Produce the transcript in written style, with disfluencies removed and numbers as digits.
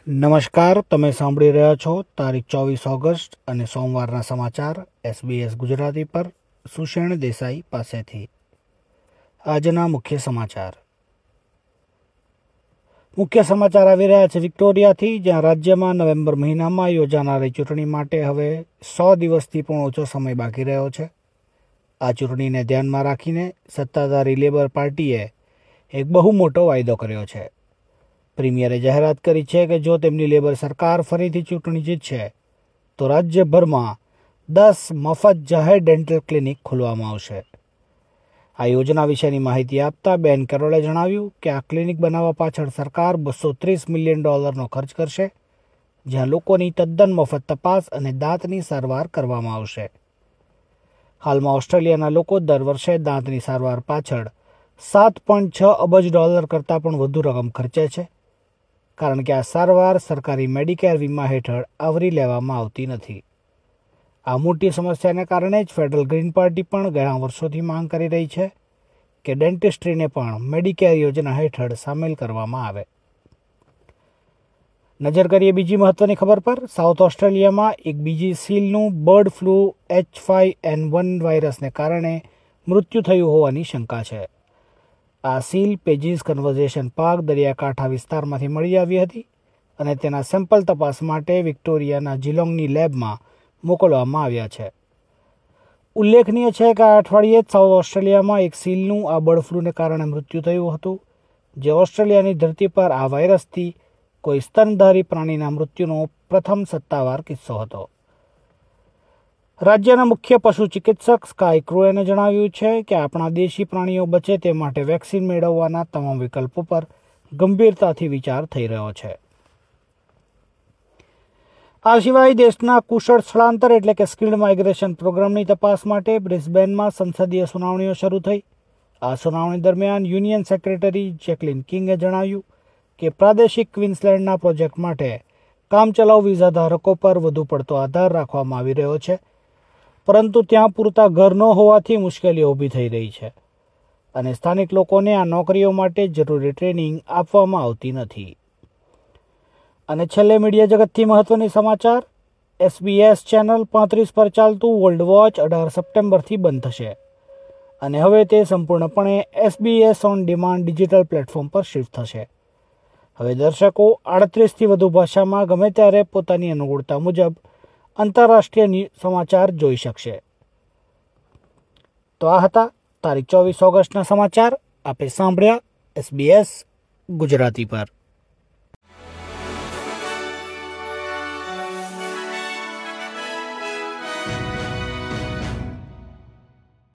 નમસ્કાર, તમે સાંભળી રહ્યા છો તારીખ 24 ઓગસ્ટ અને સોમવારના સમાચાર SBS ગુજરાતી પર સુષેણ દેસાઈ પાસેથી। આજના મુખ્ય સમાચાર આવી રહ્યા છે વિક્ટોરિયાથી, જ્યાં રાજ્યમાં નવેમ્બર મહિનામાં યોજાનારી ચૂંટણી માટે હવે 100 દિવસથી પણ ઓછો સમય બાકી રહ્યો છે। આ ચૂંટણીને ધ્યાનમાં રાખીને સત્તાધારી લેબર પાર્ટીએ એક બહુ મોટો વાયદો કર્યો છે। પ્રીમિયરે જાહેરાત કરી છે કે જો તેમની લેબર સરકાર ફરીથી ચૂંટણી જીતશે તો રાજ્યભરમાં 10 મફત જાહેર ડેન્ટલ ક્લિનિક ખોલવામાં આવશે। આ યોજના વિશેની માહિતી આપતા બેન કેરોલે જણાવ્યું કે આ ક્લિનિક બનાવવા પાછળ સરકાર $230 મિલિયન ખર્ચ કરશે, જ્યાં લોકોની તદ્દન મફત તપાસ અને દાંતની સારવાર કરવામાં આવશે। હાલમાં ઓસ્ટ્રેલિયાના લોકો દર વર્ષે દાંતની સારવાર પાછળ $7.6 અબજ કરતાં પણ વધુ રકમ ખર્ચે છે, કારણ કે આ સારવાર સરકારી મેડિકેર વીમા હેઠળ આવરી લેવામાં આવતી નથી। આ મોટી સમસ્યાને કારણે જ ફેડરલ ગ્રીન પાર્ટી પણ ઘણા વર્ષોથી માંગ કરી રહી છે કે ડેન્ટિસ્ટ્રીને પણ મેડિકેર યોજના હેઠળ સામેલ કરવામાં આવે। નજર કરીએ બીજી મહત્વની ખબર પર। સાઉથ ઓસ્ટ્રેલિયામાં એક બીજી સીલનું બર્ડ ફ્લૂ H5N1 વાયરસને કારણે મૃત્યુ થયું હોવાની શંકા છે। આ સીલ પેજીસ કન્ઝર્વેશન પાર્ક દરિયાકાંઠા વિસ્તારમાંથી મળી આવી હતી અને તેના સેમ્પલ તપાસ માટે વિક્ટોરિયાના જીલોંગની લેબમાં મોકલવામાં આવ્યા છે। ઉલ્લેખનીય છે કે આ અઠવાડિયે જ સાઉથ ઓસ્ટ્રેલિયામાં એક સીલનું આ બર્ડ ફ્લૂને કારણે મૃત્યુ થયું હતું, જે ઓસ્ટ્રેલિયાની ધરતી પર આ વાયરસથી કોઈ સ્તનધારી પ્રાણીના મૃત્યુનો પ્રથમ સત્તાવાર કિસ્સો હતો। રાજ્યના મુખ્ય પશુ ચિકિત્સક સ્કાય ક્રુએને જણાવ્યું છે કે આપણા દેશી પ્રાણીઓ બચે તે માટે વેક્સિન મેળવવાના તમામ વિકલ્પો પર ગંભીરતાથી વિચાર થઈ રહ્યો છે। આ સિવાય દેશના કુશળ સ્થળાંતર એટલે કે સ્કિલ્ડ માઇગ્રેશન પ્રોગ્રામની તપાસ માટે બ્રિસ્બેનમાં સંસદીય સુનાવણીઓ શરૂ થઈ। આ સુનાવણી દરમિયાન યુનિયન સેક્રેટરી જેકલિન કિંગે જણાવ્યું કે પ્રાદેશિક ક્વીન્સલેન્ડના પ્રોજેક્ટ માટે કામચલાઉ વિઝા ધારકો પર વધુ પડતો આધાર રાખવામાં આવી રહ્યો છે, પરંતુ ત્યાં પૂરતા ઘર ન હોવાથી મુશ્કેલીઓ ઊભી થઈ રહી છે અને સ્થાનિક લોકોને આ નોકરીઓ માટે જરૂરી ટ્રેનિંગ આપવામાં આવતી નથી। અને છેલ્લે મીડિયા જગતથી મહત્વની સમાચાર। SBS ચેનલ 35 પર ચાલતું વર્લ્ડ વોચ 18 સપ્ટેમ્બરથી બંધ થશે અને હવે તે સંપૂર્ણપણે SBS on demand digital platform પર શિફ્ટ થશે। હવે દર્શકો 38થી વધુ ભાષામાં ગમે ત્યારે પોતાની અનુકૂળતા મુજબ આંતરરાષ્ટ્રીય સમાચાર જોઈ શકશે। તો આ હતા તારીખ 24 ઓગસ્ટના સમાચાર। આપે સાંભળ્યા SBS ગુજરાતી પર।